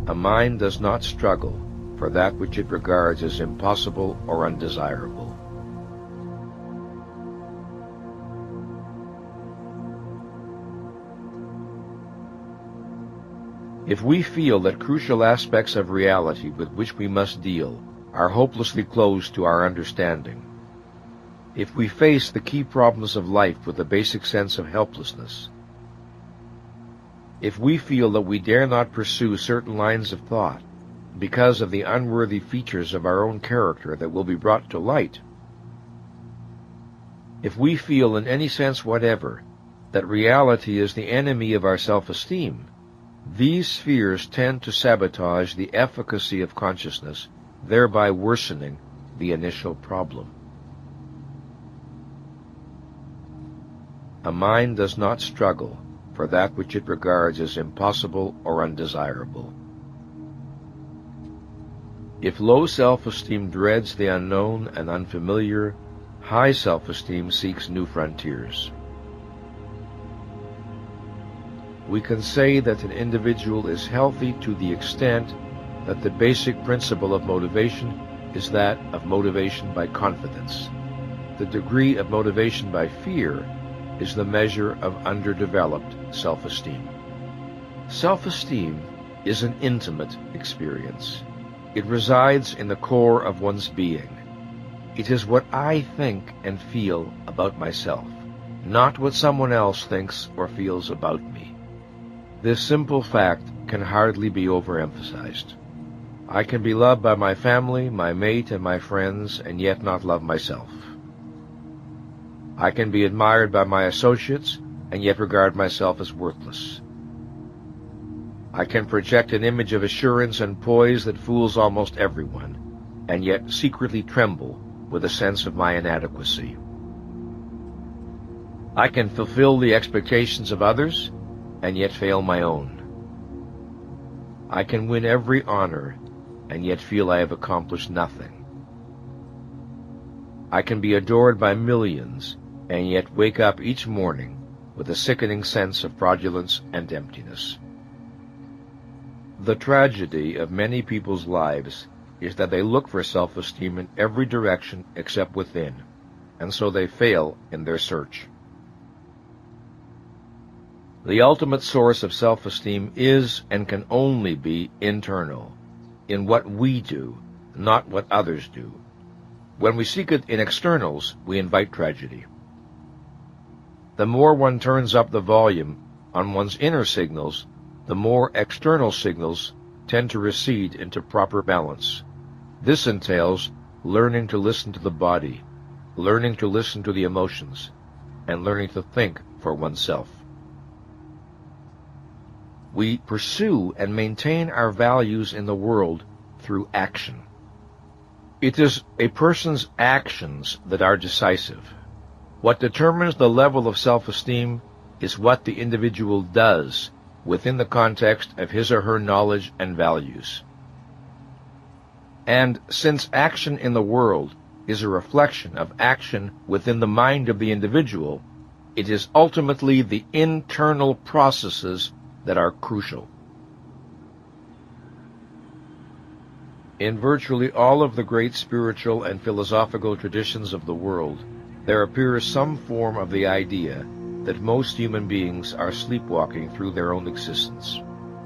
A mind does not struggle for that which it regards as impossible or undesirable. If we feel that crucial aspects of reality with which we must deal are hopelessly closed to our understanding, if we face the key problems of life with a basic sense of helplessness, if we feel that we dare not pursue certain lines of thought because of the unworthy features of our own character that will be brought to light, if we feel in any sense whatever that reality is the enemy of our self-esteem, these fears tend to sabotage the efficacy of consciousness, thereby worsening the initial problem. A mind does not struggle for that which it regards as impossible or undesirable. If low self-esteem dreads the unknown and unfamiliar, high self-esteem seeks new frontiers. We can say that an individual is healthy to the extent that the basic principle of motivation is that of motivation by confidence. The degree of motivation by fear is the measure of underdeveloped self-esteem. Self-esteem is an intimate experience. It resides in the core of one's being. It is what I think and feel about myself, not what someone else thinks or feels about me. This simple fact can hardly be overemphasized. I can be loved by my family, my mate, and my friends, and yet not love myself. I can be admired by my associates, and yet regard myself as worthless. I can project an image of assurance and poise that fools almost everyone, and yet secretly tremble with a sense of my inadequacy. I can fulfill the expectations of others, and yet fail my own. I can win every honor, and yet feel I have accomplished nothing. I can be adored by millions, and yet wake up each morning with a sickening sense of fraudulence and emptiness. The tragedy of many people's lives is that they look for self-esteem in every direction except within, and so they fail in their search. The ultimate source of self-esteem is and can only be internal, in what we do, not what others do. When we seek it in externals, we invite tragedy. The more one turns up the volume on one's inner signals, the more external signals tend to recede into proper balance. This entails learning to listen to the body, learning to listen to the emotions, and learning to think for oneself. We pursue and maintain our values in the world through action. It is a person's actions that are decisive. What determines the level of self-esteem is what the individual does within the context of his or her knowledge and values. And since action in the world is a reflection of action within the mind of the individual, it is ultimately the internal processes that are crucial. In virtually all of the great spiritual and philosophical traditions of the world, there appears some form of the idea that most human beings are sleepwalking through their own existence.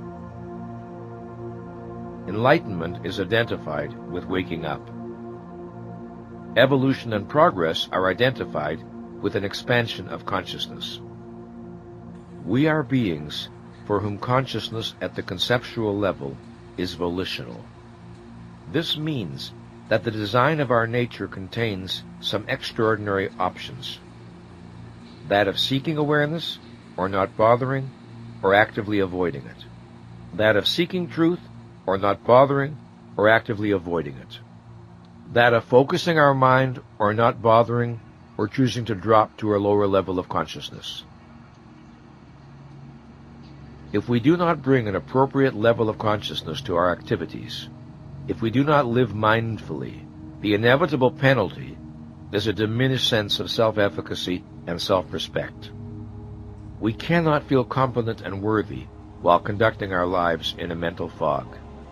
Enlightenment is identified with waking up. Evolution and progress are identified with an expansion of consciousness. We are beings for whom consciousness at the conceptual level is volitional. This means that the design of our nature contains some extraordinary options. That of seeking awareness, or not bothering, or actively avoiding it. That of seeking truth, or not bothering, or actively avoiding it. That of focusing our mind, or not bothering, or choosing to drop to a lower level of consciousness. If we do not bring an appropriate level of consciousness to our activities, if we do not live mindfully, the inevitable penalty is a diminished sense of self-efficacy and self-respect. We cannot feel competent and worthy while conducting our lives in a mental fog.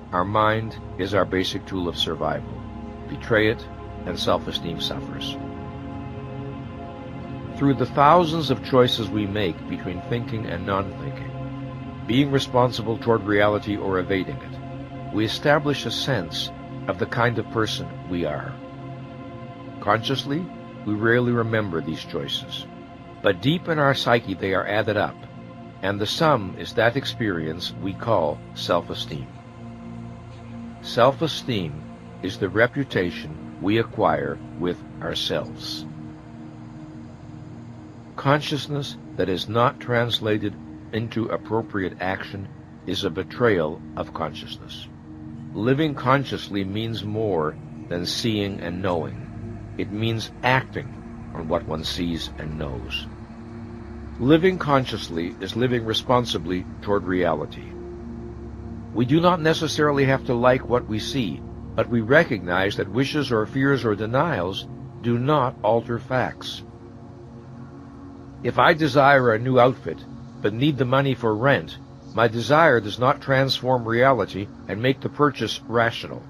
Our mind is our basic tool of survival. Betray it, and self-esteem suffers. Through the thousands of choices we make between thinking and non-thinking, being responsible toward reality or evading it, we establish a sense of the kind of person we are. Consciously, we rarely remember these choices, but deep in our psyche they are added up, and the sum is that experience we call self-esteem. Self-esteem is the reputation we acquire with ourselves. Consciousness that is not translated into appropriate action is a betrayal of consciousness. Living consciously means more than seeing and knowing. It means acting on what one sees and knows. Living consciously is living responsibly toward reality. We do not necessarily have to like what we see, but we recognize that wishes or fears or denials do not alter facts. If I desire a new outfit, but need the money for rent, my desire does not transform reality and make the purchase rational.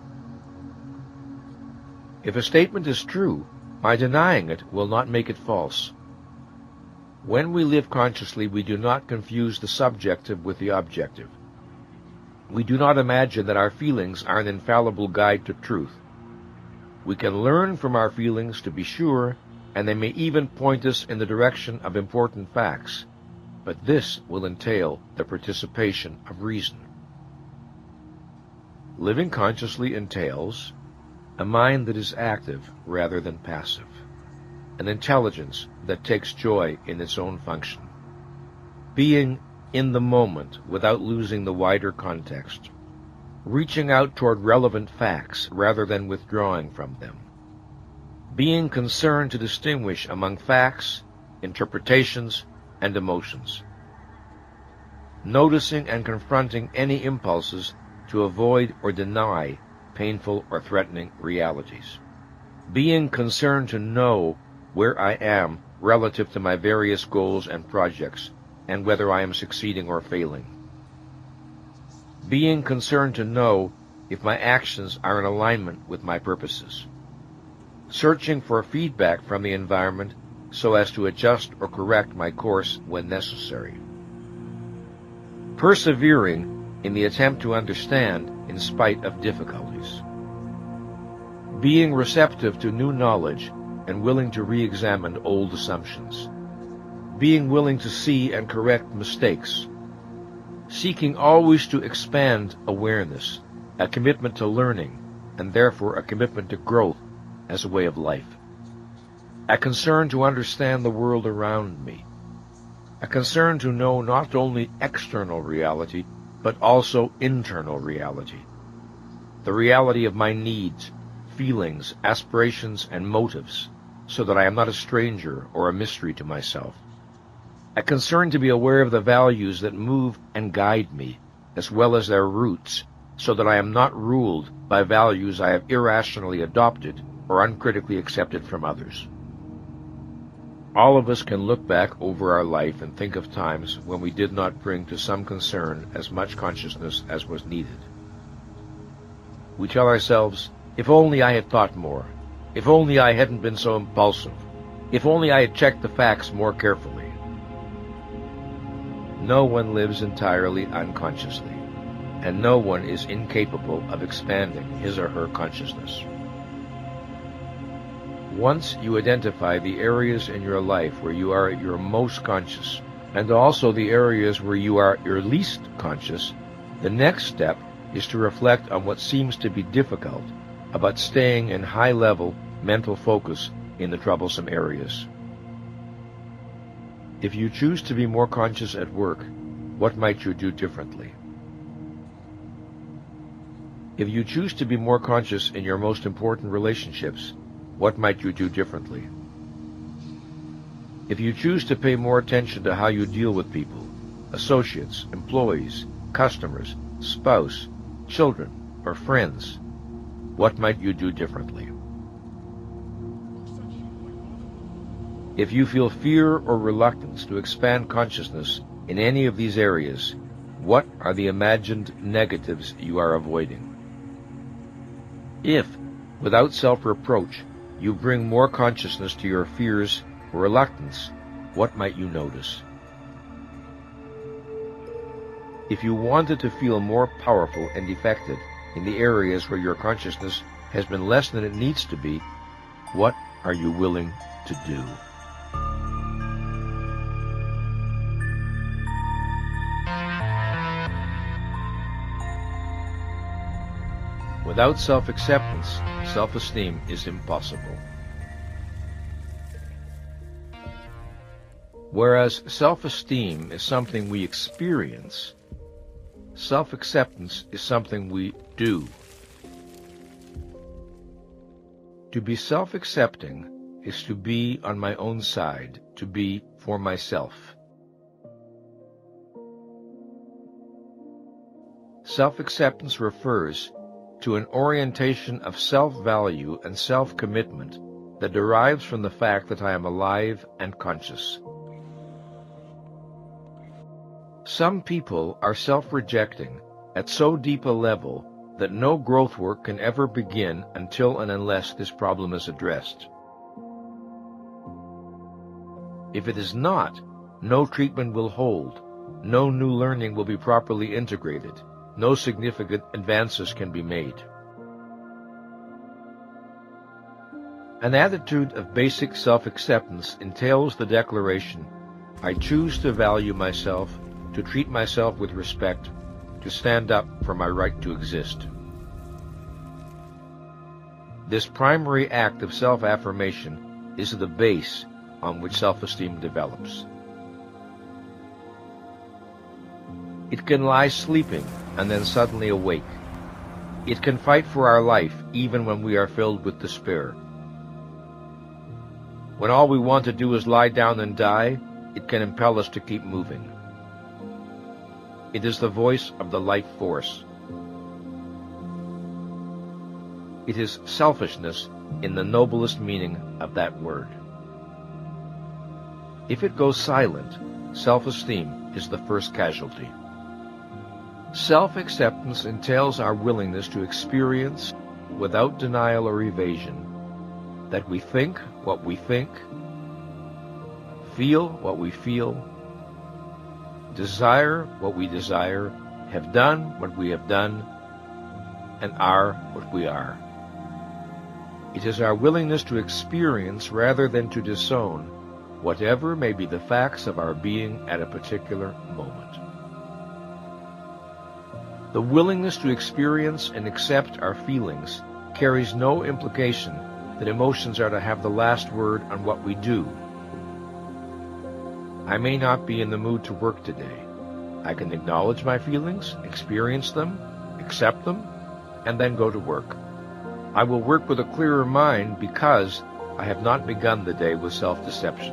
If a statement is true, my denying it will not make it false. When we live consciously, we do not confuse the subjective with the objective. We do not imagine that our feelings are an infallible guide to truth. We can learn from our feelings, to be sure, and they may even point us in the direction of important facts, but this will entail the participation of reason. Living consciously entails a mind that is active rather than passive, an intelligence that takes joy in its own function, being in the moment without losing the wider context, reaching out toward relevant facts rather than withdrawing from them, being concerned to distinguish among facts, interpretations, and emotions, noticing and confronting any impulses to avoid or deny painful or threatening realities, being concerned to know where I am relative to my various goals and projects, and whether I am succeeding or failing, being concerned to know if my actions are in alignment with my purposes, searching for feedback from the environment so as to adjust or correct my course when necessary, persevering in the attempt to understand in spite of difficulties, being receptive to new knowledge and willing to re-examine old assumptions, being willing to see and correct mistakes, seeking always to expand awareness, a commitment to learning, and therefore a commitment to growth as a way of life, a concern to understand the world around me, a concern to know not only external reality, but also internal reality, the reality of my needs, feelings, aspirations, and motives, so that I am not a stranger or a mystery to myself, a concern to be aware of the values that move and guide me, as well as their roots, so that I am not ruled by values I have irrationally adopted or uncritically accepted from others. All of us can look back over our life and think of times when we did not bring to some concern as much consciousness as was needed. We tell ourselves, if only I had thought more, if only I hadn't been so impulsive, if only I had checked the facts more carefully. No one lives entirely unconsciously, and no one is incapable of expanding his or her consciousness. Once you identify the areas in your life where you are at your most conscious, and also the areas where you are your least conscious, the next step is to reflect on what seems to be difficult about staying in high-level mental focus in the troublesome areas. If you choose to be more conscious at work, what might you do differently? If you choose to be more conscious in your most important relationships, what might you do differently? If you choose to pay more attention to how you deal with people, associates, employees, customers, spouse, children, or friends, what might you do differently? If you feel fear or reluctance to expand consciousness in any of these areas, what are the imagined negatives you are avoiding? If, without self-reproach, you bring more consciousness to your fears or reluctance, what might you notice? If you wanted to feel more powerful and effective in the areas where your consciousness has been less than it needs to be, what are you willing to do? Without self-acceptance, self-esteem is impossible. Whereas self-esteem is something we experience, self-acceptance is something we do. To be self-accepting is to be on my own side, to be for myself. Self-acceptance refers to an orientation of self-value and self-commitment that derives from the fact that I am alive and conscious. Some people are self-rejecting at so deep a level that no growth work can ever begin until and unless this problem is addressed. If it is not, no treatment will hold, no new learning will be properly integrated, no significant advances can be made. An attitude of basic self-acceptance entails the declaration, I choose to value myself, to treat myself with respect, to stand up for my right to exist. This primary act of self-affirmation is the base on which self-esteem develops. It can lie sleeping and then suddenly awake. It can fight for our life even when we are filled with despair. When all we want to do is lie down and die, it can impel us to keep moving. It is the voice of the life force. It is selfishness in the noblest meaning of that word. If it goes silent, self-esteem is the first casualty. Self-acceptance entails our willingness to experience, without denial or evasion, that we think what we think, feel what we feel, desire what we desire, have done what we have done, and are what we are. It is our willingness to experience rather than to disown whatever may be the facts of our being at a particular moment. The willingness to experience and accept our feelings carries no implication that emotions are to have the last word on what we do. I may not be in the mood to work today. I can acknowledge my feelings, experience them, accept them, and then go to work. I will work with a clearer mind because I have not begun the day with self-deception.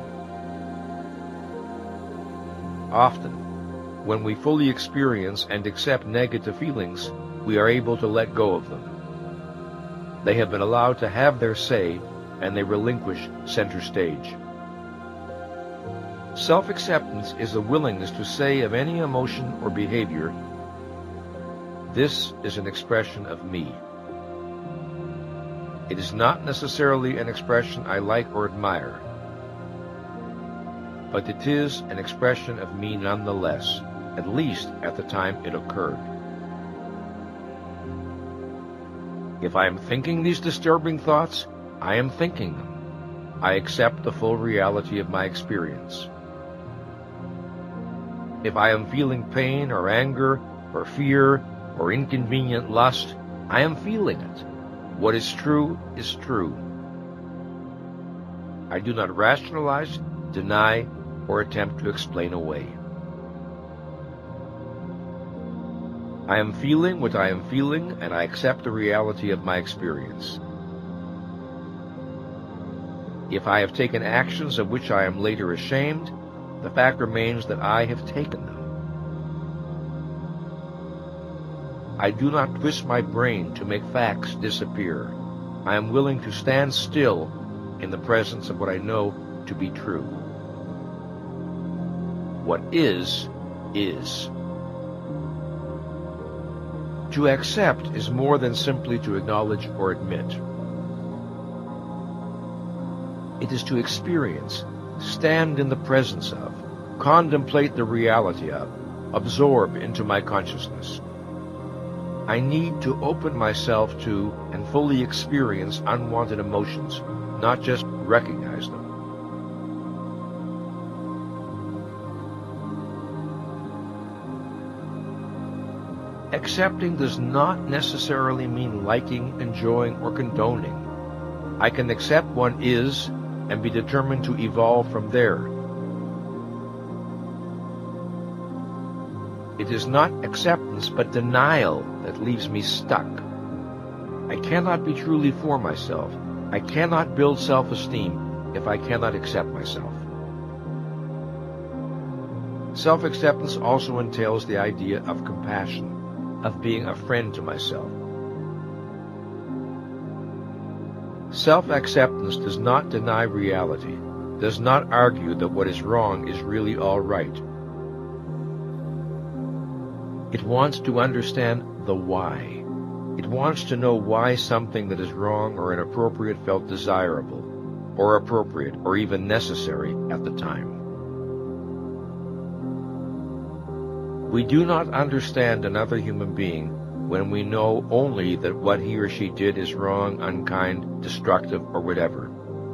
Often, when we fully experience and accept negative feelings, we are able to let go of them. They have been allowed to have their say, and they relinquish center stage. Self-acceptance is the willingness to say of any emotion or behavior, this is an expression of me. It is not necessarily an expression I like or admire, but it is an expression of me nonetheless, at least at the time it occurred. If I am thinking these disturbing thoughts, I am thinking them. I accept the full reality of my experience. If I am feeling pain or anger or fear or inconvenient lust, I am feeling it. What is true is true. I do not rationalize, deny, or attempt to explain away. I am feeling what I am feeling, and I accept the reality of my experience. If I have taken actions of which I am later ashamed, the fact remains that I have taken them. I do not twist my brain to make facts disappear. I am willing to stand still in the presence of what I know to be true. What is, is. To accept is more than simply to acknowledge or admit. It is to experience, stand in the presence of, contemplate the reality of, absorb into my consciousness. I need to open myself to and fully experience unwanted emotions, not just recognize them. Accepting does not necessarily mean liking, enjoying, or condoning. I can accept one is and be determined to evolve from there. It is not acceptance but denial that leaves me stuck. I cannot be truly for myself. I cannot build self-esteem if I cannot accept myself. Self-acceptance also entails the idea of compassion, of being a friend to myself. Self-acceptance does not deny reality, does not argue that what is wrong is really all right. It wants to understand the why. It wants to know why something that is wrong or inappropriate felt desirable, or appropriate, or even necessary at the time. We do not understand another human being when we know only that what he or she did is wrong, unkind, destructive, or whatever.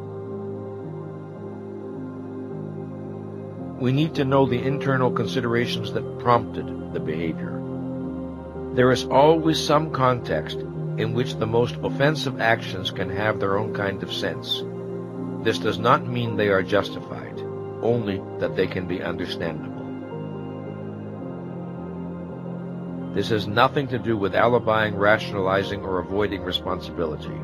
We need to know the internal considerations that prompted the behavior. There is always some context in which the most offensive actions can have their own kind of sense. This does not mean they are justified, only that they can be understandable. This has nothing to do with alibying, rationalizing, or avoiding responsibility.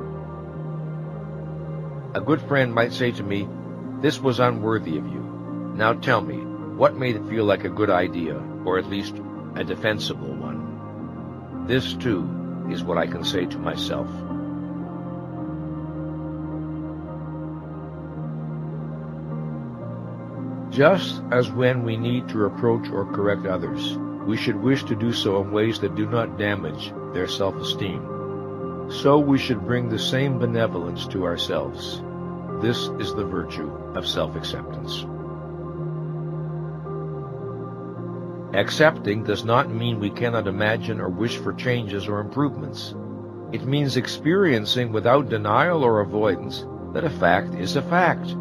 A good friend might say to me, "This was unworthy of you. Now tell me, what made it feel like a good idea, or at least a defensible one?" This, too, is what I can say to myself. Just as when we need to reproach or correct others, we should wish to do so in ways that do not damage their self-esteem, so we should bring the same benevolence to ourselves. This is the virtue of self-acceptance. Accepting does not mean we cannot imagine or wish for changes or improvements. It means experiencing without denial or avoidance that a fact is a fact.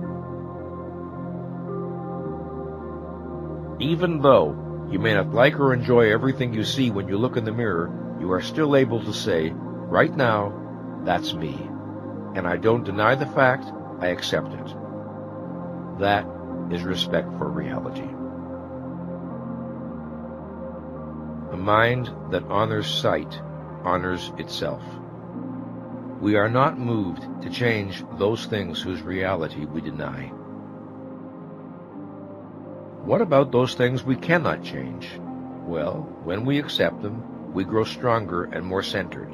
Even though you may not like or enjoy everything you see when you look in the mirror, you are still able to say, "Right now, that's me. And I don't deny the fact, I accept it." That is respect for reality. A mind that honors sight honors itself. We are not moved to change those things whose reality we deny. What about those things we cannot change? Well, when we accept them, we grow stronger and more centered.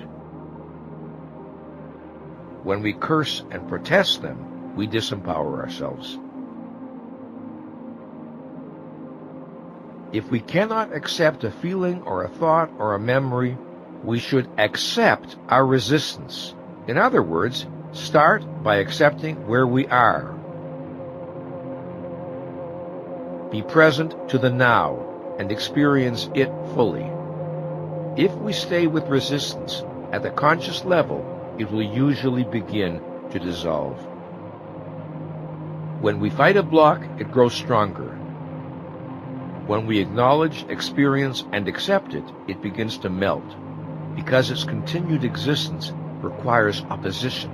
When we curse and protest them, we disempower ourselves. If we cannot accept a feeling or a thought or a memory, we should accept our resistance. In other words, start by accepting where we are. Be present to the now and experience it fully. If we stay with resistance at the conscious level, it will usually begin to dissolve. When we fight a block, it grows stronger. When we acknowledge, experience, and accept it, it begins to melt, because its continued existence requires opposition.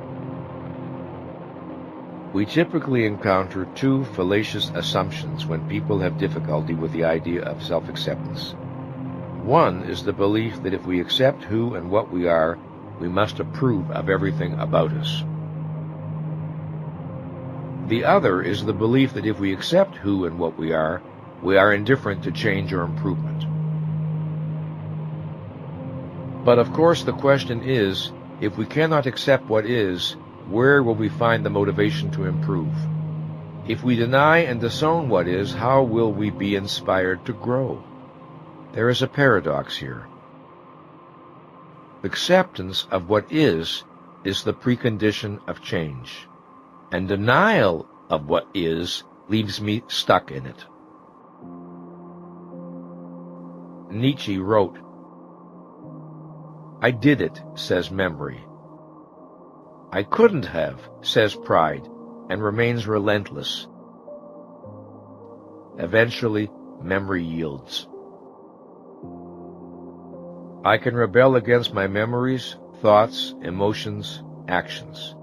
We typically encounter two fallacious assumptions when people have difficulty with the idea of self-acceptance. One is the belief that if we accept who and what we are, we must approve of everything about us. The other is the belief that if we accept who and what we are indifferent to change or improvement. But of course the question is, if we cannot accept what is, where will we find the motivation to improve? If we deny and disown what is, how will we be inspired to grow? There is a paradox here. Acceptance of what is the precondition of change, and denial of what is leaves me stuck in it. Nietzsche wrote, "I did it," says memory. "I couldn't have," says pride, and remains relentless. Eventually, memory yields. I can rebel against my memories, thoughts, emotions, actions.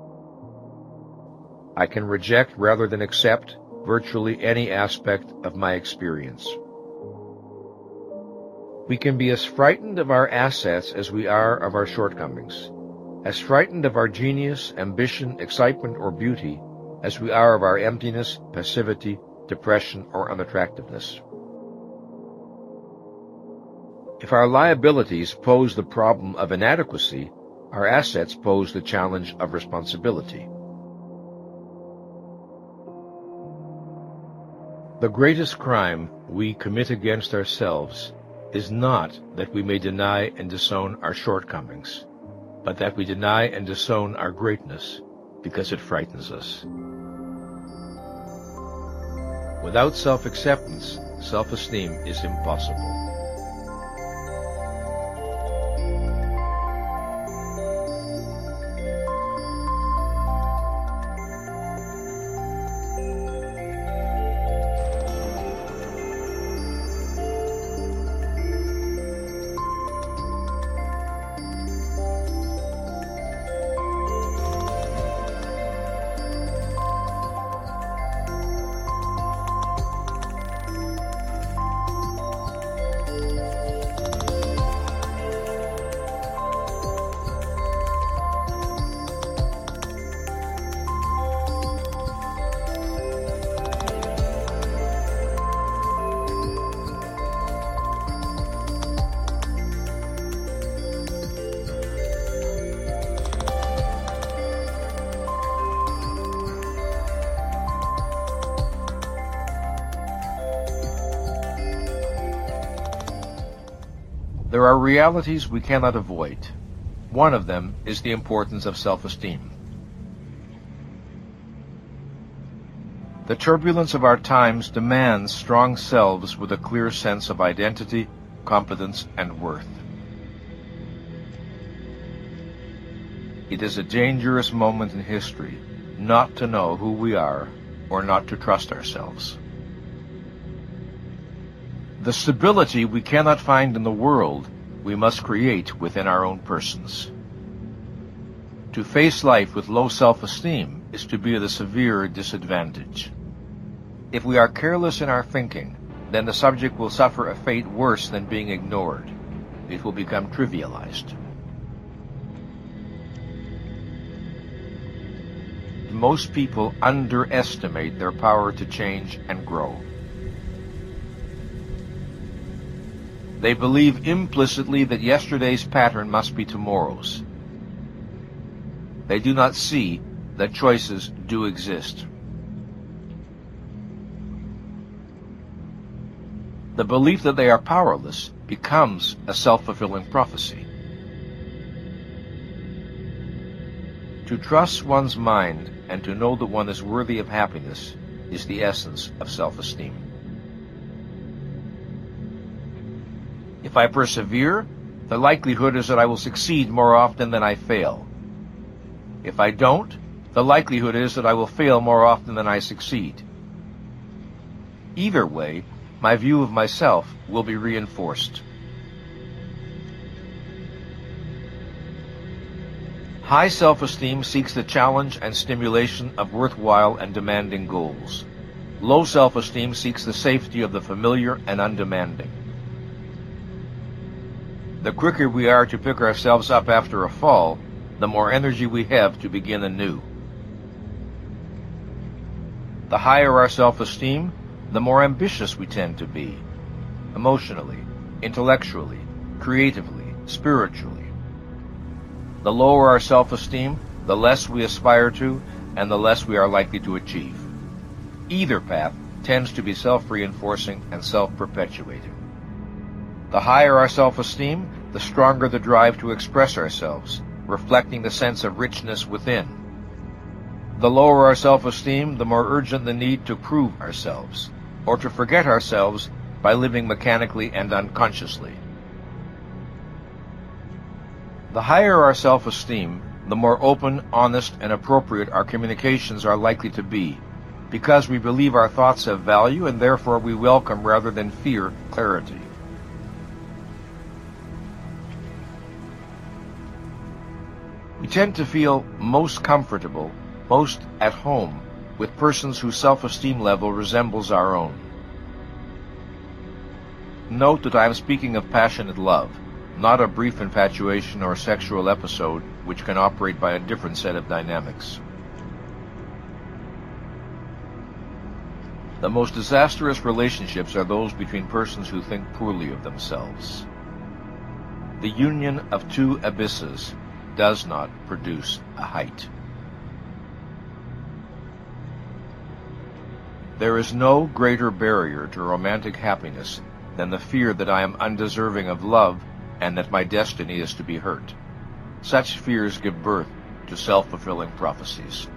I can reject rather than accept virtually any aspect of my experience. We can be as frightened of our assets as we are of our shortcomings, as frightened of our genius, ambition, excitement, or beauty as we are of our emptiness, passivity, depression, or unattractiveness. If our liabilities pose the problem of inadequacy, our assets pose the challenge of responsibility. The greatest crime we commit against ourselves is not that we may deny and disown our shortcomings, but that we deny and disown our greatness because it frightens us. Without self-acceptance, self-esteem is impossible. There are realities we cannot avoid. One of them is the importance of self-esteem. The turbulence of our times demands strong selves with a clear sense of identity, competence, and worth. It is a dangerous moment in history not to know who we are or not to trust ourselves. The stability we cannot find in the world, we must create within our own persons. To face life with low self-esteem is to be at a severe disadvantage. If we are careless in our thinking, then the subject will suffer a fate worse than being ignored. It will become trivialized. Most people underestimate their power to change and grow. They believe implicitly that yesterday's pattern must be tomorrow's. They do not see that choices do exist. The belief that they are powerless becomes a self-fulfilling prophecy. To trust one's mind and to know that one is worthy of happiness is the essence of self-esteem. If I persevere, the likelihood is that I will succeed more often than I fail. If I don't, the likelihood is that I will fail more often than I succeed. Either way, my view of myself will be reinforced. High self-esteem seeks the challenge and stimulation of worthwhile and demanding goals. Low self-esteem seeks the safety of the familiar and undemanding. The quicker we are to pick ourselves up after a fall, the more energy we have to begin anew. The higher our self-esteem, the more ambitious we tend to be, emotionally, intellectually, creatively, spiritually. The lower our self-esteem, the less we aspire to, and the less we are likely to achieve. Either path tends to be self-reinforcing and self-perpetuating. The higher our self-esteem, the stronger the drive to express ourselves, reflecting the sense of richness within. The lower our self-esteem, the more urgent the need to prove ourselves, or to forget ourselves by living mechanically and unconsciously. The higher our self-esteem, the more open, honest, and appropriate our communications are likely to be, because we believe our thoughts have value and therefore we welcome rather than fear clarity. We tend to feel most comfortable, most at home, with persons whose self-esteem level resembles our own. Note that I am speaking of passionate love, not a brief infatuation or sexual episode which can operate by a different set of dynamics. The most disastrous relationships are those between persons who think poorly of themselves. The union of two abysses does not produce a height. There is no greater barrier to romantic happiness than the fear that I am undeserving of love and that my destiny is to be hurt. Such fears give birth to self-fulfilling prophecies.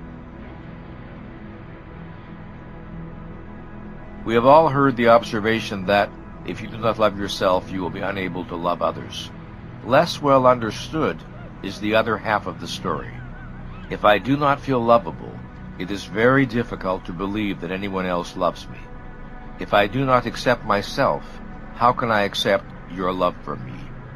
We have all heard the observation that if you do not love yourself, you will be unable to love others. Less well understood is the other half of the story. If I do not feel lovable, it is very difficult to believe that anyone else loves me. If I do not accept myself, how can I accept your love for me?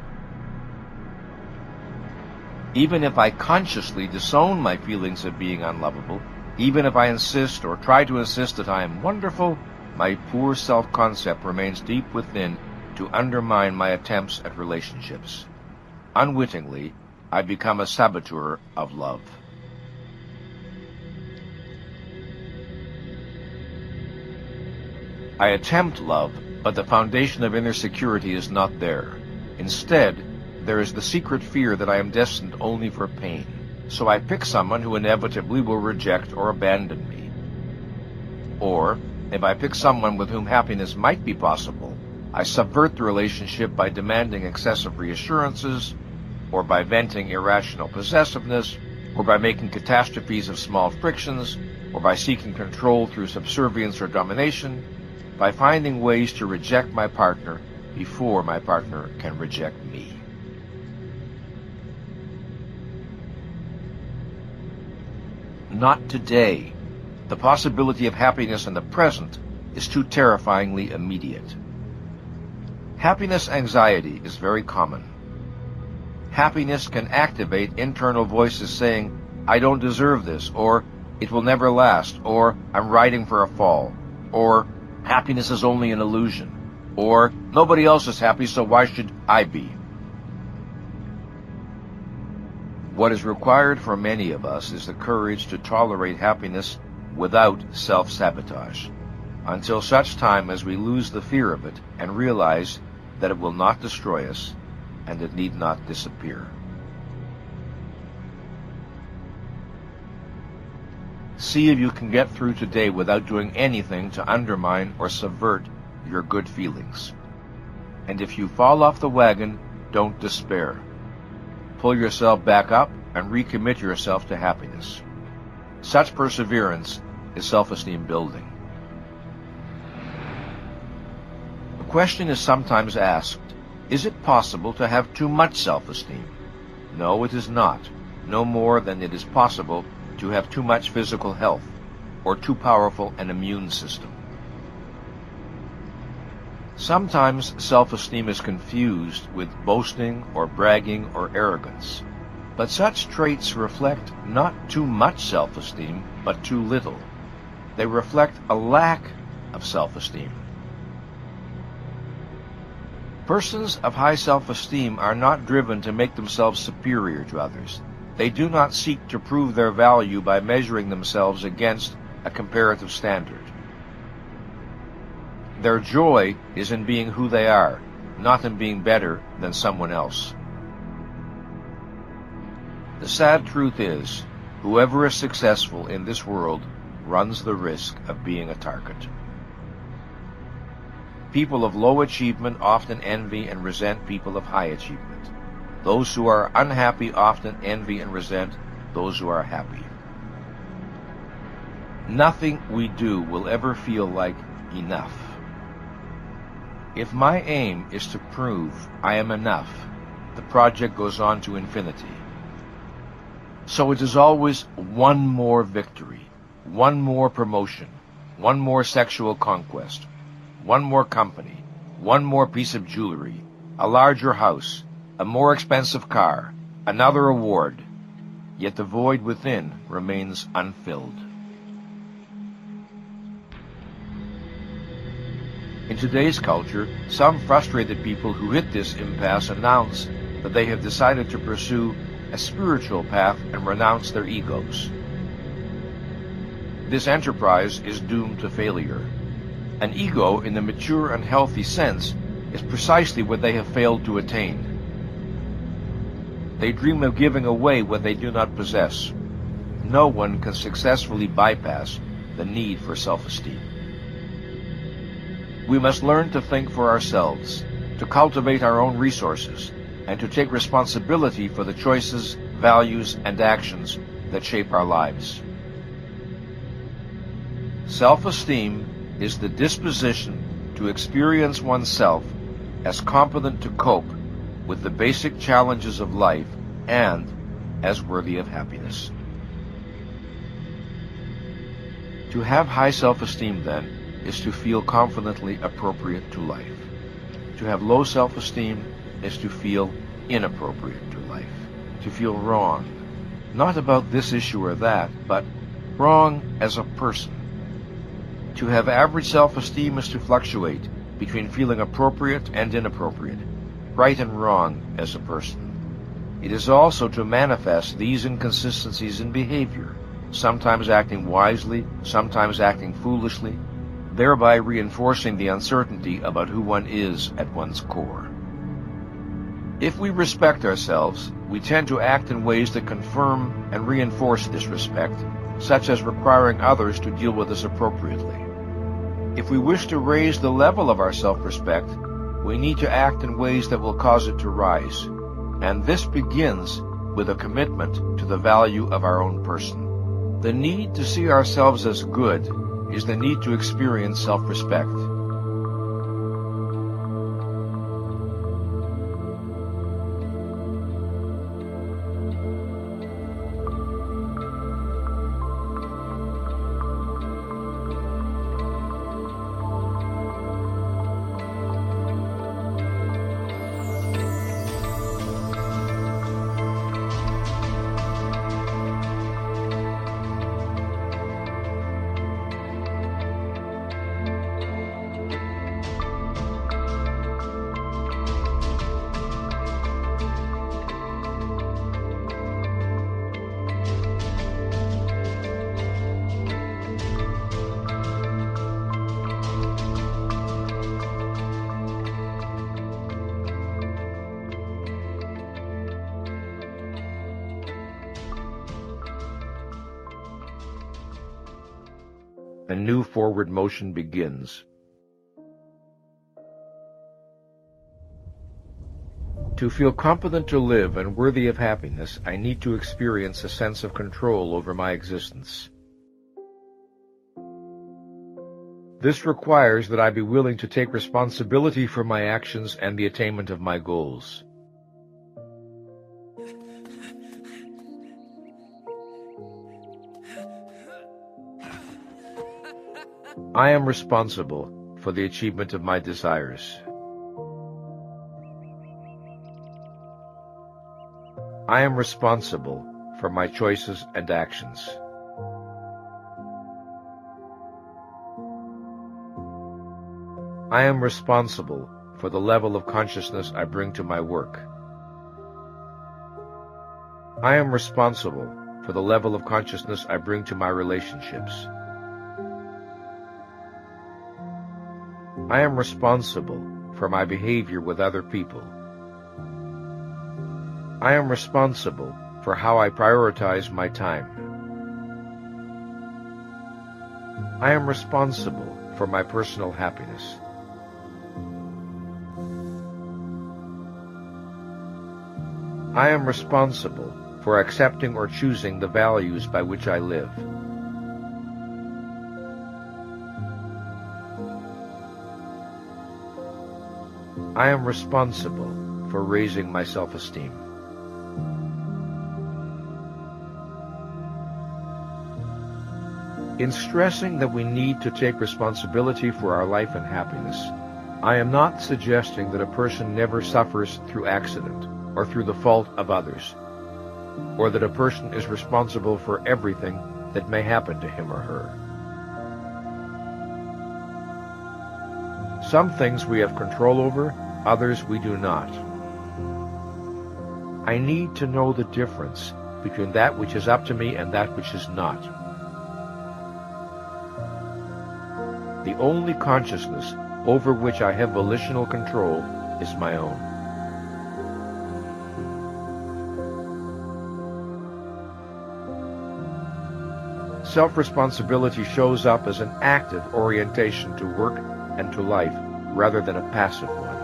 Even if I consciously disown my feelings of being unlovable, even if I insist or try to insist that I am wonderful, my poor self-concept remains deep within to undermine my attempts at relationships. Unwittingly, I become a saboteur of love. I attempt love, but the foundation of inner security is not there. Instead, there is the secret fear that I am destined only for pain. So I pick someone who inevitably will reject or abandon me. Or, if I pick someone with whom happiness might be possible, I subvert the relationship by demanding excessive reassurances, or by venting irrational possessiveness, or by making catastrophes of small frictions, or by seeking control through subservience or domination, by finding ways to reject my partner before my partner can reject me. Not today. The possibility of happiness in the present is too terrifyingly immediate. Happiness anxiety is very common. Happiness can activate internal voices saying, I don't deserve this, or it will never last, or I'm riding for a fall, or happiness is only an illusion, or nobody else is happy, so why should I be? What is required for many of us is the courage to tolerate happiness without self-sabotage, until such time as we lose the fear of it and realize that it will not destroy us and it need not disappear. See if you can get through today without doing anything to undermine or subvert your good feelings. And if you fall off the wagon, don't despair. Pull yourself back up and recommit yourself to happiness. Such perseverance is self-esteem building. The question is sometimes asked, is it possible to have too much self-esteem? No, it is not, no more than it is possible to have too much physical health or too powerful an immune system. Sometimes self-esteem is confused with boasting or bragging or arrogance, but such traits reflect not too much self-esteem, but too little. They reflect a lack of self-esteem. Persons of high self-esteem are not driven to make themselves superior to others. They do not seek to prove their value by measuring themselves against a comparative standard. Their joy is in being who they are, not in being better than someone else. The sad truth is, whoever is successful in this world runs the risk of being a target. People of low achievement often envy and resent people of high achievement. Those who are unhappy often envy and resent those who are happy. Nothing we do will ever feel like enough. If my aim is to prove I am enough, the project goes on to infinity. So it is always one more victory, one more promotion, one more sexual conquest, one more company, one more piece of jewelry, a larger house, a more expensive car, another award, yet the void within remains unfilled. In today's culture, some frustrated people who hit this impasse announce that they have decided to pursue a spiritual path and renounce their egos. This enterprise is doomed to failure. An ego, in the mature and healthy sense, is precisely what they have failed to attain. They dream of giving away what they do not possess. No one can successfully bypass the need for self-esteem. We must learn to think for ourselves, to cultivate our own resources, and to take responsibility for the choices, values, and actions that shape our lives. Self-esteem is the disposition to experience oneself as competent to cope with the basic challenges of life and as worthy of happiness. To have high self-esteem, then, is to feel confidently appropriate to life. To have low self-esteem is to feel inappropriate to life, to feel wrong, not about this issue or that, but wrong as a person. To have average self-esteem is to fluctuate between feeling appropriate and inappropriate, right and wrong as a person. It is also to manifest these inconsistencies in behavior, sometimes acting wisely, sometimes acting foolishly, thereby reinforcing the uncertainty about who one is at one's core. If we respect ourselves, we tend to act in ways that confirm and reinforce this respect, such as requiring others to deal with us appropriately. If we wish to raise the level of our self-respect, we need to act in ways that will cause it to rise, and this begins with a commitment to the value of our own person. The need to see ourselves as good is the need to experience self-respect. A new forward motion begins. To feel competent to live and worthy of happiness, I need to experience a sense of control over my existence. This requires that I be willing to take responsibility for my actions and the attainment of my goals. I am responsible for the achievement of my desires. I am responsible for my choices and actions. I am responsible for the level of consciousness I bring to my work. I am responsible for the level of consciousness I bring to my relationships. I am responsible for my behavior with other people. I am responsible for how I prioritize my time. I am responsible for my personal happiness. I am responsible for accepting or choosing the values by which I live. I am responsible for raising my self-esteem. In stressing that we need to take responsibility for our life and happiness, I am not suggesting that a person never suffers through accident or through the fault of others, or that a person is responsible for everything that may happen to him or her. Some things we have control over, others we do not. I need to know the difference between that which is up to me and that which is not. The only consciousness over which I have volitional control is my own. Self-responsibility shows up as an active orientation to work and to life, rather than a passive one.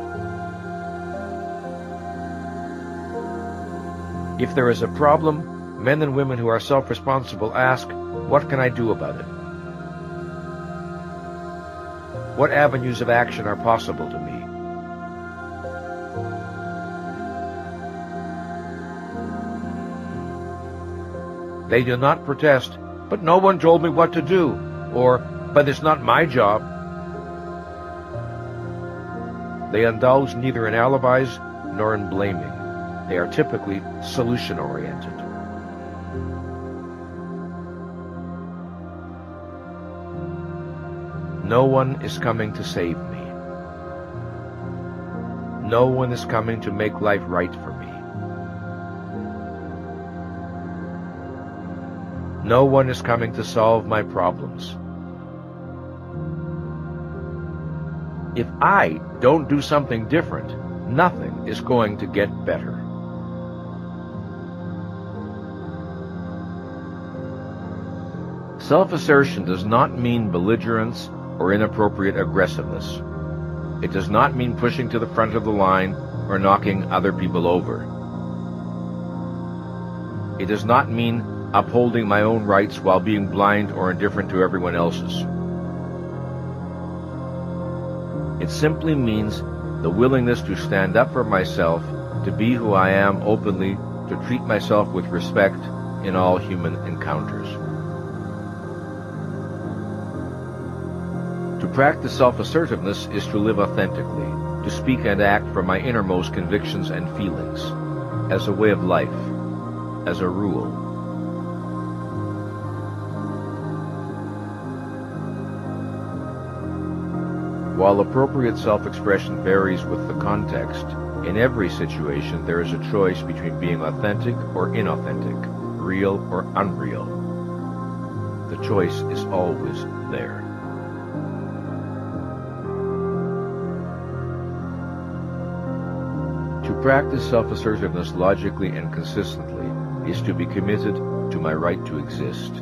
If there is a problem, men and women who are self-responsible ask, "What can I do about it? What avenues of action are possible to me?" They do not protest, "But no one told me what to do," or, "But it's not my job." They indulge neither in alibis nor in blaming. They are typically solution-oriented. No one is coming to save me. No one is coming to make life right for me. No one is coming to solve my problems. If I don't do something different, nothing is going to get better. Self-assertion does not mean belligerence or inappropriate aggressiveness. It does not mean pushing to the front of the line or knocking other people over. It does not mean upholding my own rights while being blind or indifferent to everyone else's. It simply means the willingness to stand up for myself, to be who I am openly, to treat myself with respect in all human encounters. To practice self-assertiveness is to live authentically, to speak and act from my innermost convictions and feelings, as a way of life, as a rule. While appropriate self-expression varies with the context, in every situation there is a choice between being authentic or inauthentic, real or unreal. The choice is always there. To practice self-assertiveness logically and consistently is to be committed to my right to exist.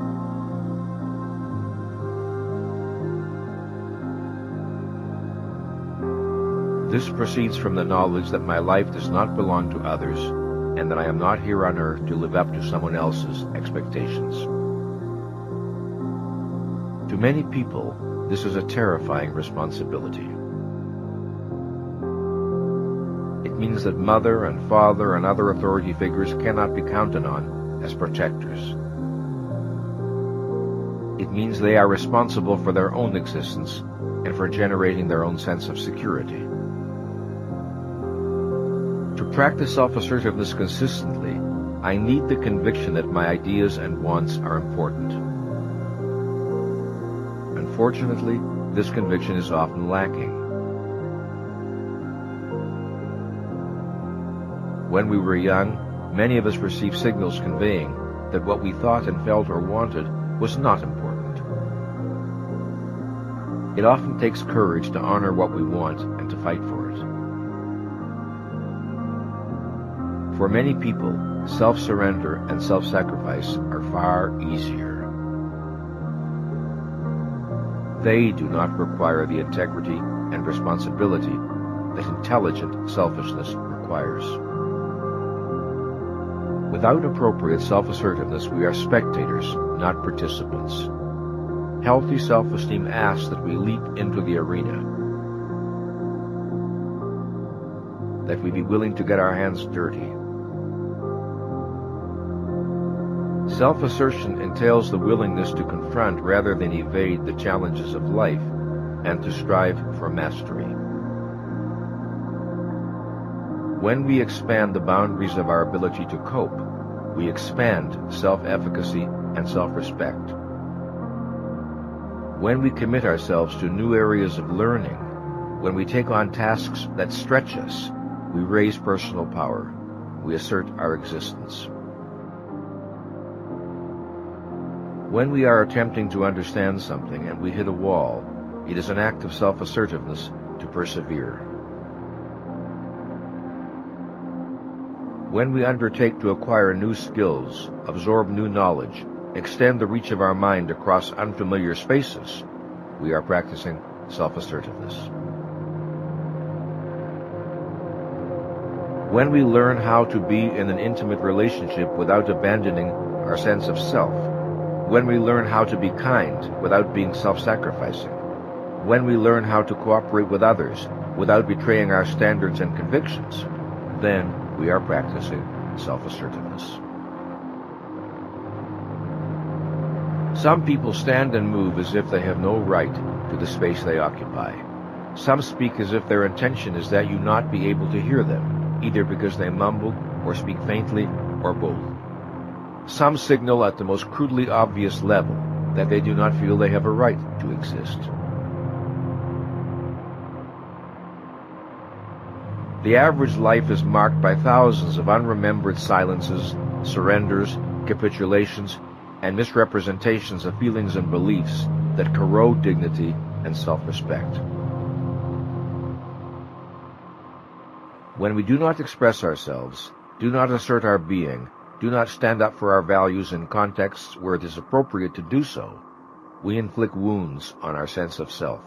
This proceeds from the knowledge that my life does not belong to others, and that I am not here on earth to live up to someone else's expectations. To many people, this is a terrifying responsibility. It means that mother and father and other authority figures cannot be counted on as protectors. It means they are responsible for their own existence and for generating their own sense of security. To practice self-assertiveness consistently, I need the conviction that my ideas and wants are important. Unfortunately, this conviction is often lacking. When we were young, many of us received signals conveying that what we thought and felt or wanted was not important. It often takes courage to honor what we want and to fight for it. For many people, self-surrender and self-sacrifice are far easier. They do not require the integrity and responsibility that intelligent selfishness requires. Without appropriate self-assertiveness, we are spectators, not participants. Healthy self-esteem asks that we leap into the arena, that we be willing to get our hands dirty. Self-assertion entails the willingness to confront rather than evade the challenges of life and to strive for mastery. When we expand the boundaries of our ability to cope, we expand self-efficacy and self-respect. When we commit ourselves to new areas of learning, when we take on tasks that stretch us, we raise personal power. We assert our existence. When we are attempting to understand something and we hit a wall, it is an act of self-assertiveness to persevere. When we undertake to acquire new skills, absorb new knowledge, extend the reach of our mind across unfamiliar spaces, we are practicing self-assertiveness. When we learn how to be in an intimate relationship without abandoning our sense of self, when we learn how to be kind without being self-sacrificing, when we learn how to cooperate with others without betraying our standards and convictions, then we are practicing self-assertiveness. Some people stand and move as if they have no right to the space they occupy. Some speak as if their intention is that you not be able to hear them, either because they mumble or speak faintly or both. Some signal at the most crudely obvious level that they do not feel they have a right to exist. The average life is marked by thousands of unremembered silences, surrenders, capitulations, and misrepresentations of feelings and beliefs that corrode dignity and self-respect. When we do not express ourselves, do not assert our being, do not stand up for our values in contexts where it is appropriate to do so, we inflict wounds on our sense of self.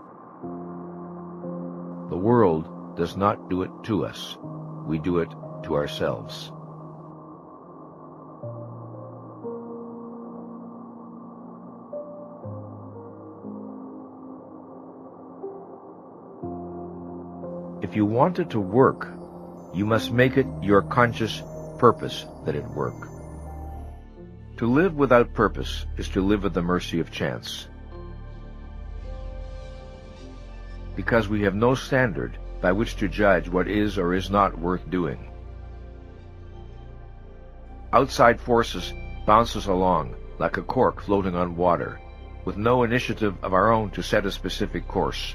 The world does not do it to us. We do it to ourselves. If you want it to work, you must make it your conscious purpose that it work. To live without purpose is to live at the mercy of chance. Because we have no standard by which to judge what is or is not worth doing. Outside forces bounce us along like a cork floating on water, with no initiative of our own to set a specific course.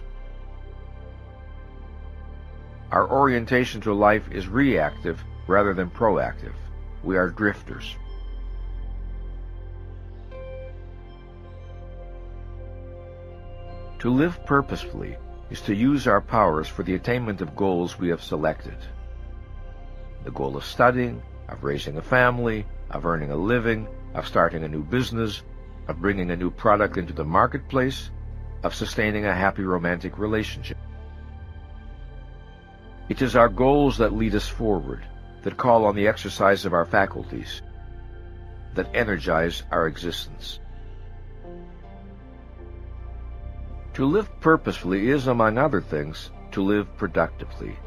Our orientation to life is reactive rather than proactive. We are drifters. To live purposefully is to use our powers for the attainment of goals we have selected. The goal of studying, of raising a family, of earning a living, of starting a new business, of bringing a new product into the marketplace, of sustaining a happy romantic relationship. It is our goals that lead us forward, that call on the exercise of our faculties, that energize our existence. To live purposefully is, among other things, to live productively.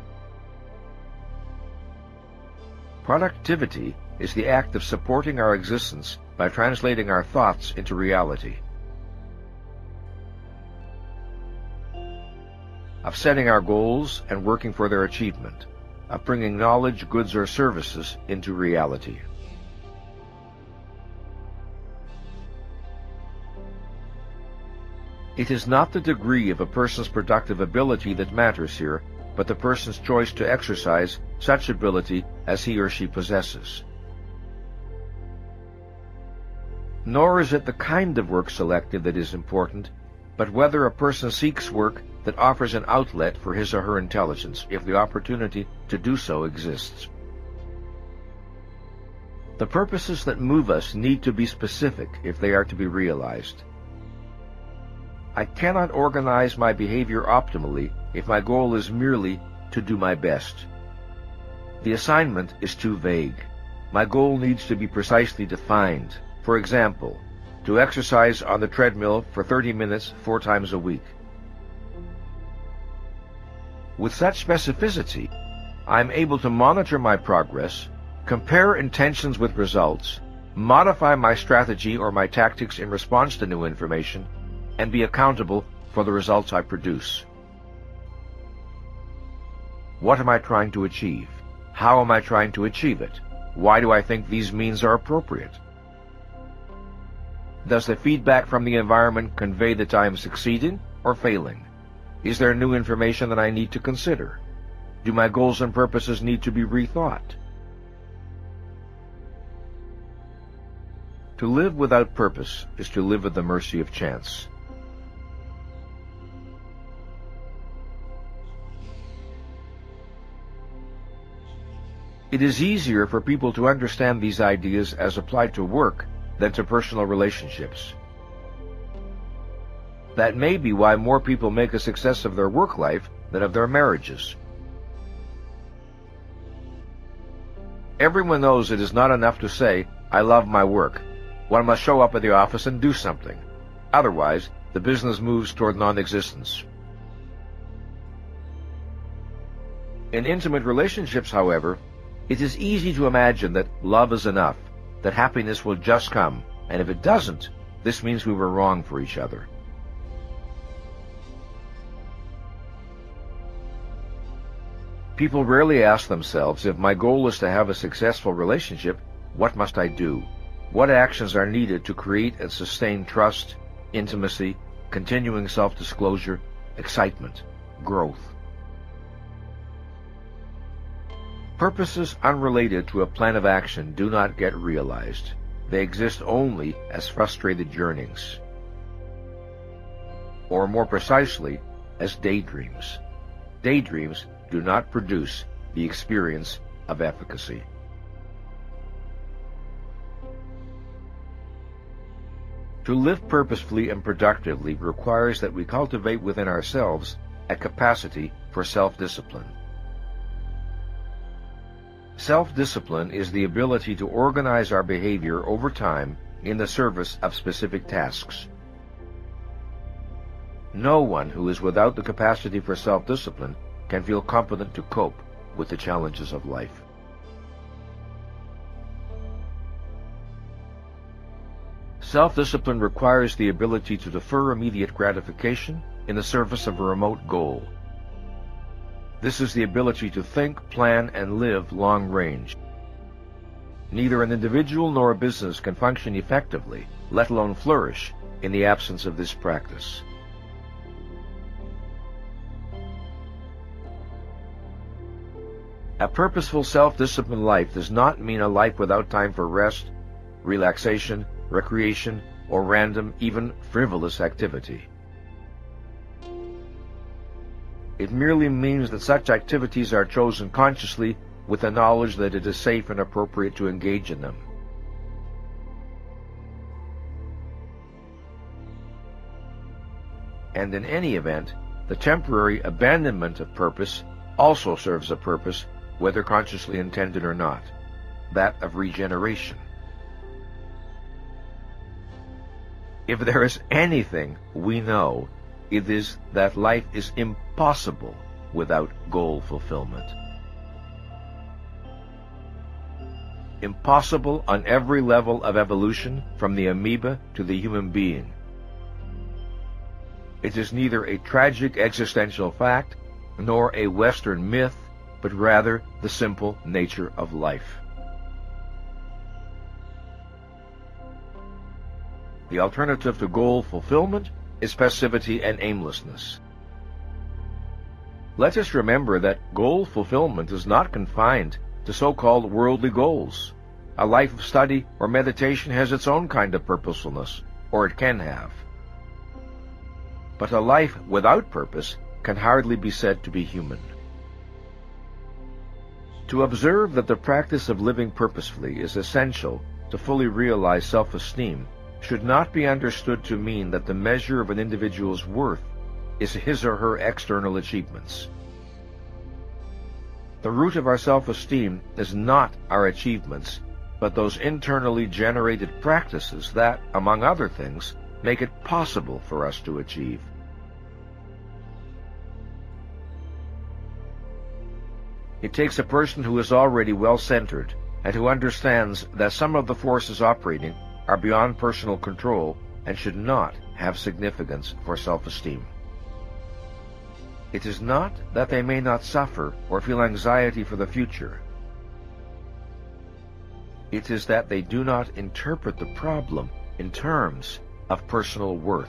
Productivity is the act of supporting our existence by translating our thoughts into reality, of setting our goals and working for their achievement, of bringing knowledge, goods, or services into reality. It is not the degree of a person's productive ability that matters here, but the person's choice to exercise such ability as he or she possesses. Nor is it the kind of work selected that is important, but whether a person seeks work that offers an outlet for his or her intelligence, if the opportunity to do so exists. The purposes that move us need to be specific if they are to be realized. I cannot organize my behavior optimally if my goal is merely to do my best. The assignment is too vague. My goal needs to be precisely defined. For example, to exercise on the treadmill for 30 minutes 4 times a week. With such specificity, I'm able to monitor my progress, compare intentions with results, modify my strategy or my tactics in response to new information, and be accountable for the results I produce. What am I trying to achieve? How am I trying to achieve it? Why do I think these means are appropriate? Does the feedback from the environment convey that I am succeeding or failing? Is there new information that I need to consider? Do my goals and purposes need to be rethought? To live without purpose is to live at the mercy of chance. It is easier for people to understand these ideas as applied to work than to personal relationships. That may be why more people make a success of their work life than of their marriages. Everyone knows it is not enough to say, "I love my work." One must show up at the office and do something. Otherwise, the business moves toward non-existence. In intimate relationships, however, it is easy to imagine that love is enough, that happiness will just come, and if it doesn't, this means we were wrong for each other. People rarely ask themselves, if my goal is to have a successful relationship, what must I do? What actions are needed to create and sustain trust, intimacy, continuing self-disclosure, excitement, growth? Purposes unrelated to a plan of action do not get realized. They exist only as frustrated yearnings, or more precisely, as daydreams. Daydreams do not produce the experience of efficacy. To live purposefully and productively requires that we cultivate within ourselves a capacity for self-discipline. Self-discipline is the ability to organize our behavior over time in the service of specific tasks. No one who is without the capacity for self-discipline can feel competent to cope with the challenges of life. Self-discipline requires the ability to defer immediate gratification in the service of a remote goal. This is the ability to think, plan, and live long range. Neither an individual nor a business can function effectively, let alone flourish, in the absence of this practice. A purposeful self-disciplined life does not mean a life without time for rest, relaxation, recreation, or random, even frivolous activity. It merely means that such activities are chosen consciously with the knowledge that it is safe and appropriate to engage in them. And in any event, the temporary abandonment of purpose also serves a purpose, whether consciously intended or not, that of regeneration. If there is anything we know, it is that life is impossible without goal fulfillment. Impossible on every level of evolution, from the amoeba to the human being. It is neither a tragic existential fact nor a Western myth, but rather the simple nature of life. The alternative to goal fulfillment is passivity and aimlessness. Let us remember that goal fulfillment is not confined to so-called worldly goals. A life of study or meditation has its own kind of purposefulness, or it can have. But a life without purpose can hardly be said to be human. To observe that the practice of living purposefully is essential to fully realize self-esteem should not be understood to mean that the measure of an individual's worth is his or her external achievements. The root of our self-esteem is not our achievements, but those internally generated practices that, among other things, make it possible for us to achieve. It takes a person who is already well-centered and who understands that some of the forces operating are beyond personal control and should not have significance for self-esteem. It is not that they may not suffer or feel anxiety for the future. It is that they do not interpret the problem in terms of personal worth.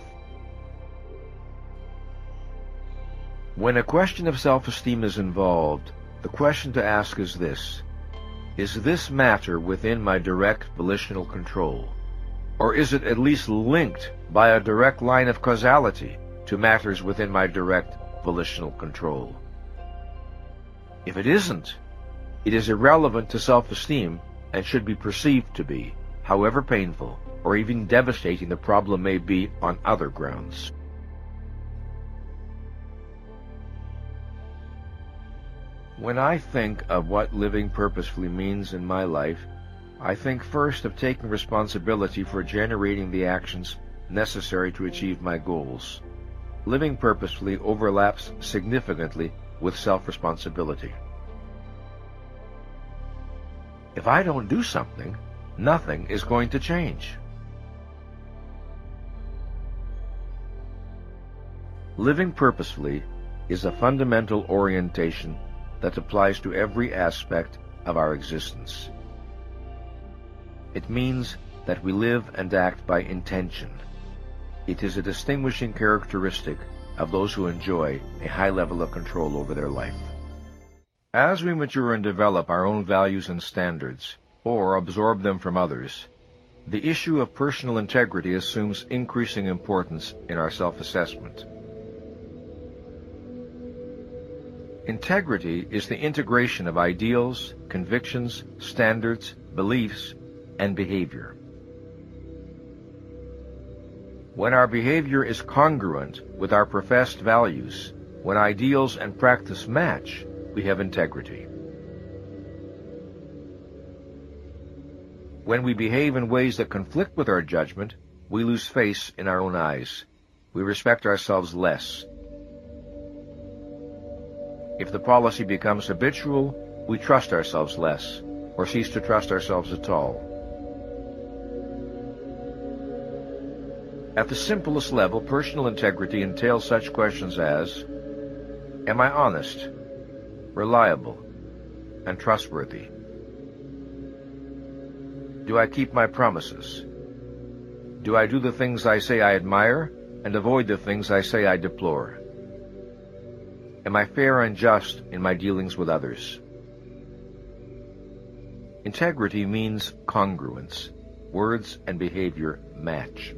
When a question of self-esteem is involved, the question to ask is this: is this matter within my direct volitional control? Or is it at least linked by a direct line of causality to matters within my direct volitional control? If it isn't, it is irrelevant to self-esteem and should be perceived to be, however painful or even devastating the problem may be on other grounds. When I think of what living purposefully means in my life, I think first of taking responsibility for generating the actions necessary to achieve my goals. Living purposefully overlaps significantly with self-responsibility. If I don't do something, nothing is going to change. Living purposefully is a fundamental orientation that applies to every aspect of our existence. It means that we live and act by intention. It is a distinguishing characteristic of those who enjoy a high level of control over their life. As we mature and develop our own values and standards, or absorb them from others, the issue of personal integrity assumes increasing importance in our self-assessment. Integrity is the integration of ideals, convictions, standards, beliefs, and behavior. When our behavior is congruent with our professed values, when ideals and practice match, we have integrity. When we behave in ways that conflict with our judgment, we lose face in our own eyes. We respect ourselves less. If the policy becomes habitual, we trust ourselves less, or cease to trust ourselves at all. At the simplest level, personal integrity entails such questions as: am I honest, reliable, and trustworthy? Do I keep my promises? Do I do the things I say I admire and avoid the things I say I deplore? Am I fair and just in my dealings with others? Integrity means congruence. Words and behavior match.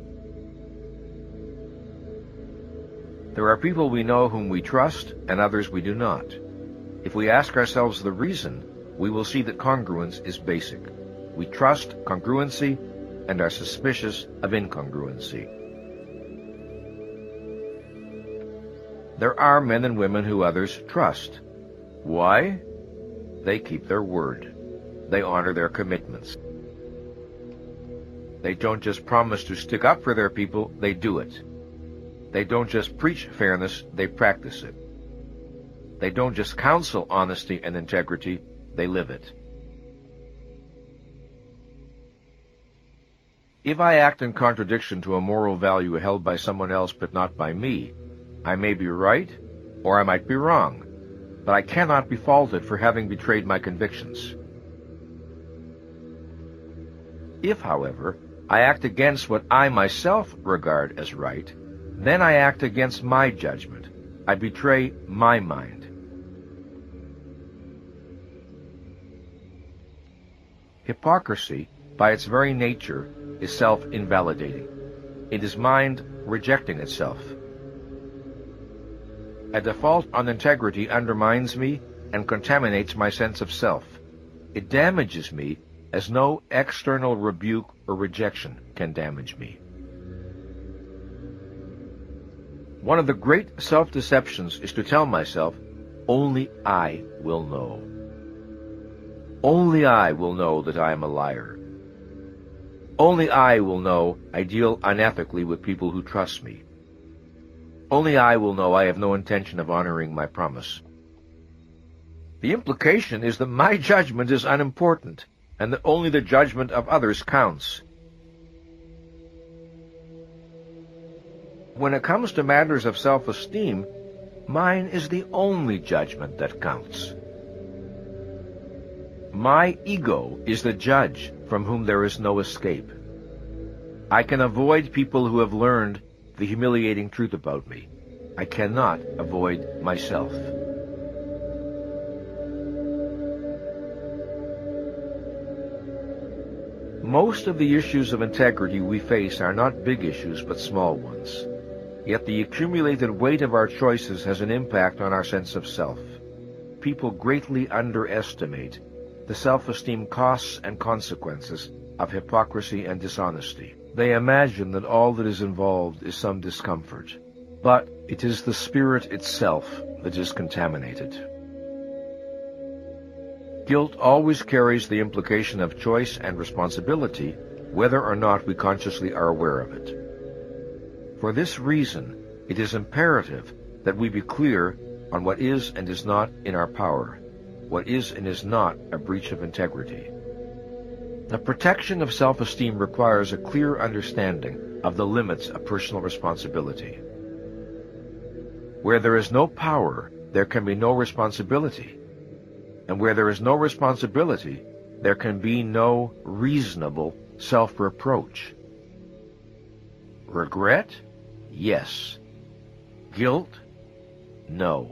There are people we know whom we trust and others we do not. If we ask ourselves the reason, we will see that congruence is basic. We trust congruency and are suspicious of incongruency. There are men and women who others trust. Why? They keep their word. They honor their commitments. They don't just promise to stick up for their people, they do it. They don't just preach fairness, they practice it. They don't just counsel honesty and integrity, they live it. If I act in contradiction to a moral value held by someone else but not by me, I may be right, or I might be wrong, but I cannot be faulted for having betrayed my convictions. If, however, I act against what I myself regard as right, then I act against my judgment. I betray my mind. Hypocrisy, by its very nature, is self-invalidating. It is mind rejecting itself. A default on integrity undermines me and contaminates my sense of self. It damages me as no external rebuke or rejection can damage me. One of the great self-deceptions is to tell myself, only I will know. Only I will know that I am a liar. Only I will know I deal unethically with people who trust me. Only I will know I have no intention of honoring my promise. The implication is that my judgment is unimportant, and that only the judgment of others counts. When it comes to matters of self-esteem, mine is the only judgment that counts. My ego is the judge from whom there is no escape. I can avoid people who have learned the humiliating truth about me. I cannot avoid myself. Most of the issues of integrity we face are not big issues but small ones. Yet the accumulated weight of our choices has an impact on our sense of self. People greatly underestimate the self-esteem costs and consequences of hypocrisy and dishonesty. They imagine that all that is involved is some discomfort, but it is the spirit itself that is contaminated. Guilt always carries the implication of choice and responsibility, whether or not we consciously are aware of it. For this reason, it is imperative that we be clear on what is and is not in our power, what is and is not a breach of integrity. The protection of self-esteem requires a clear understanding of the limits of personal responsibility. Where there is no power, there can be no responsibility. And where there is no responsibility, there can be no reasonable self-reproach. Regret? Yes. Guilt? No.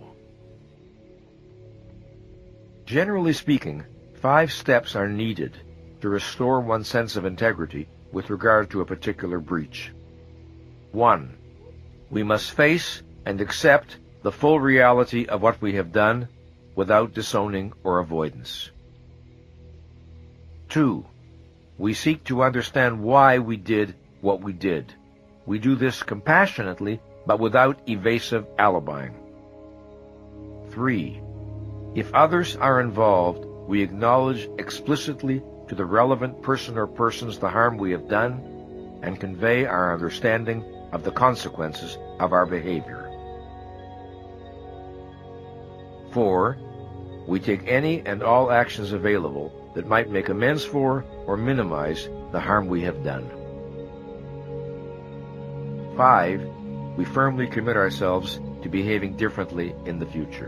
Generally speaking, 5 steps are needed to restore one's sense of integrity with regard to a particular breach. 1. We must face and accept the full reality of what we have done without disowning or avoidance. 2. We seek to understand why we did what we did. We do this compassionately, but without evasive alibying. 3. If others are involved, we acknowledge explicitly to the relevant person or persons the harm we have done and convey our understanding of the consequences of our behavior. 4. We take any and all actions available that might make amends for or minimize the harm we have done. 5. We firmly commit ourselves to behaving differently in the future.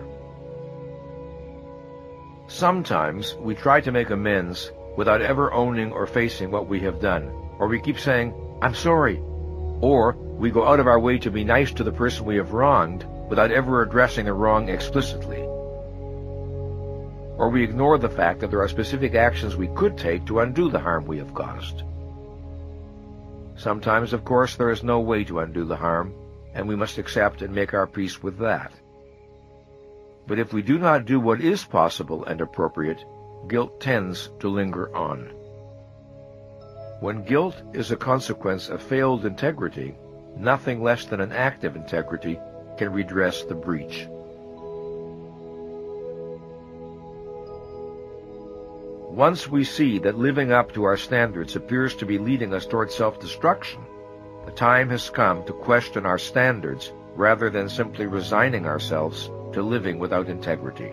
Sometimes we try to make amends without ever owning or facing what we have done, or we keep saying, "I'm sorry," or we go out of our way to be nice to the person we have wronged without ever addressing the wrong explicitly. Or we ignore the fact that there are specific actions we could take to undo the harm we have caused. Sometimes, of course, there is no way to undo the harm, and we must accept and make our peace with that. But if we do not do what is possible and appropriate, guilt tends to linger on. When guilt is a consequence of failed integrity, nothing less than an act of integrity can redress the breach. Once we see that living up to our standards appears to be leading us toward self-destruction, the time has come to question our standards rather than simply resigning ourselves to living without integrity.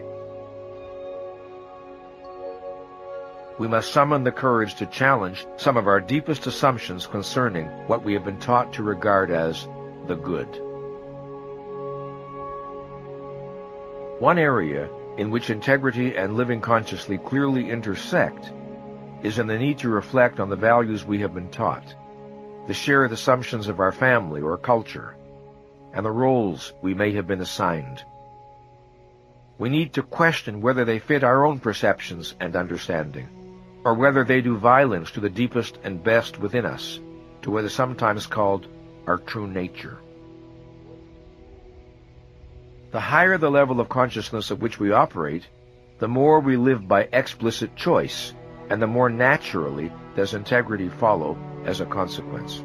We must summon the courage to challenge some of our deepest assumptions concerning what we have been taught to regard as the good. One area in which integrity and living consciously clearly intersect is in the need to reflect on the values we have been taught, the shared assumptions of our family or culture, and the roles we may have been assigned. We need to question whether they fit our own perceptions and understanding, or whether they do violence to the deepest and best within us, to what is sometimes called our true nature. The higher the level of consciousness at which we operate, the more we live by explicit choice, and the more naturally does integrity follow as a consequence.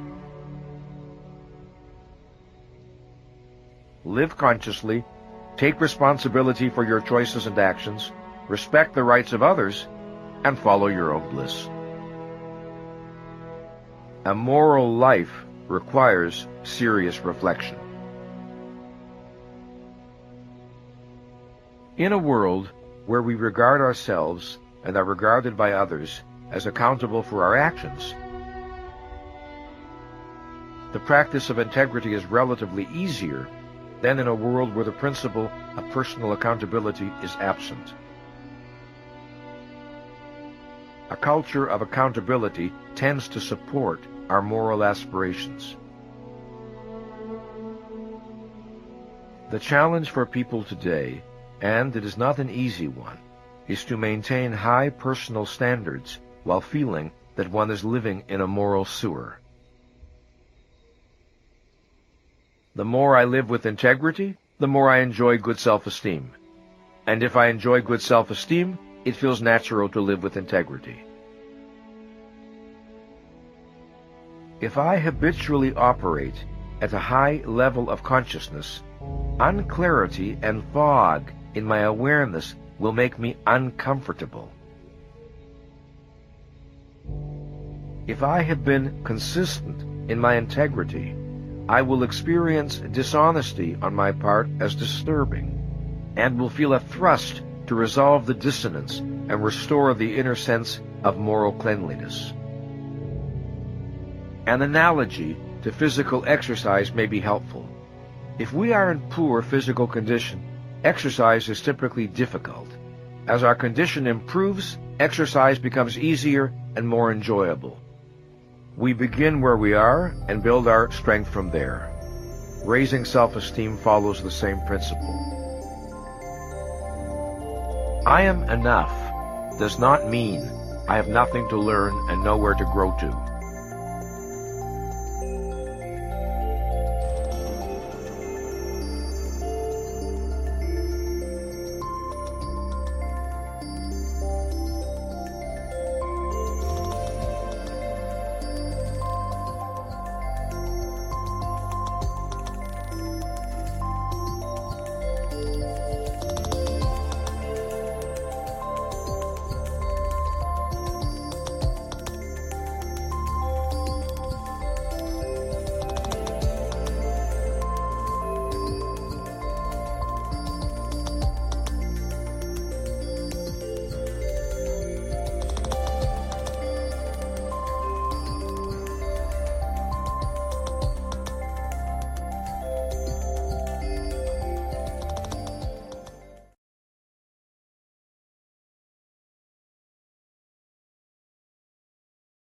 Live consciously, take responsibility for your choices and actions, respect the rights of others, and follow your own bliss. A moral life requires serious reflection. In a world where we regard ourselves and are regarded by others as accountable for our actions, the practice of integrity is relatively easier than in a world where the principle of personal accountability is absent. A culture of accountability tends to support our moral aspirations. The challenge for people today, and it is not an easy one, is to maintain high personal standards while feeling that one is living in a moral sewer. The more I live with integrity, the more I enjoy good self-esteem. And if I enjoy good self-esteem, it feels natural to live with integrity. If I habitually operate at a high level of consciousness, unclarity and fog in my awareness will make me uncomfortable. If I have been consistent in my integrity, I will experience dishonesty on my part as disturbing, and will feel a thrust to resolve the dissonance and restore the inner sense of moral cleanliness. An analogy to physical exercise may be helpful. If we are in poor physical condition, exercise is typically difficult. As our condition improves, exercise becomes easier and more enjoyable. We begin where we are and build our strength from there. Raising self-esteem follows the same principle. I am enough does not mean I have nothing to learn and nowhere to grow to.